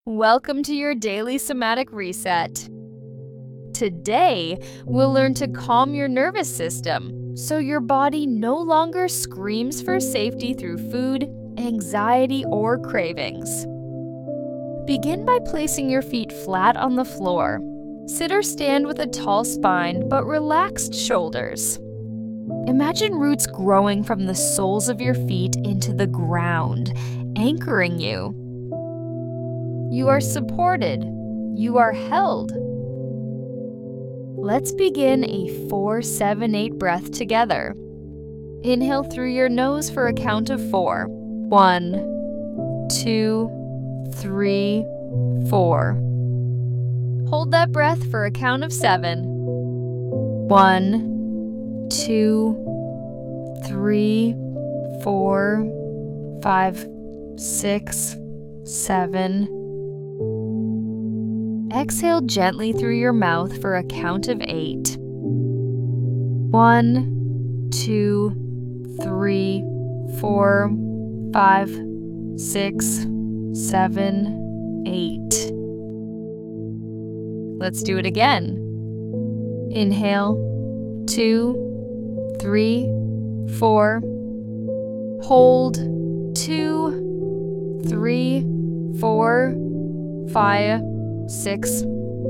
Welcome to your daily somatic reset. Today, we'll learn to calm your nervous system so your body no longer screams for safety through food, anxiety, or cravings. Begin by placing your feet flat on the floor. Sit or stand with a tall spine but relaxed shoulders. Imagine roots growing from the soles of your feet into the ground, anchoring you. You are supported. You are held. Let's begin a 4-7-8 breath together. Inhale through your nose for a count of 4. 1, 2, 3, 4. Hold that breath for a count of 7. 1, 2, 3, 4, 5, 6, 7. Exhale gently through your mouth for a count of 8. 1, 2, 3, 4, 5, 6, 7, 8. Let's do it again. Inhale, 2, 3, 4. Hold, 2, 3, 4, 5, 6,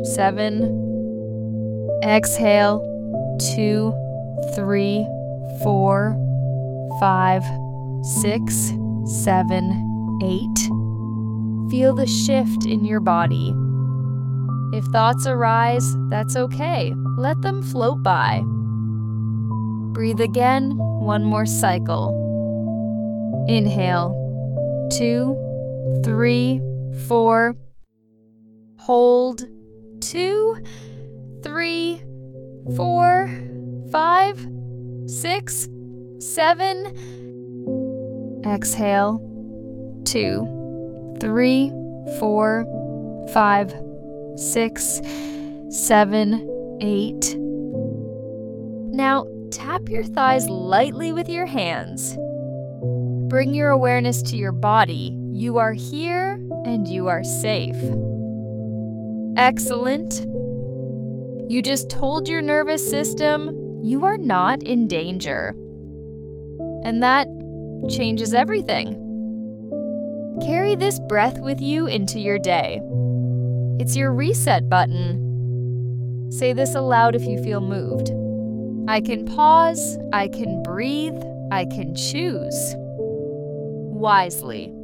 7. Exhale, 2, 3, 4, 5, 6, 7, 8. Feel the shift in your body. If thoughts arise, that's okay. Let them float by. Breathe again, one more cycle. Inhale, 2, 3, 4. Hold, 2, 3, 4, 5, 6, 7. Exhale, 2, 3, 4, 5, 6, 7, 8. Now, tap your thighs lightly with your hands. Bring your awareness to your body. You are here and you are safe. Excellent. You just told your nervous system you are not in danger. And that changes everything. Carry this breath with you into your day. It's your reset button. Say this aloud if you feel moved. I can pause, I can breathe, I can choose wisely.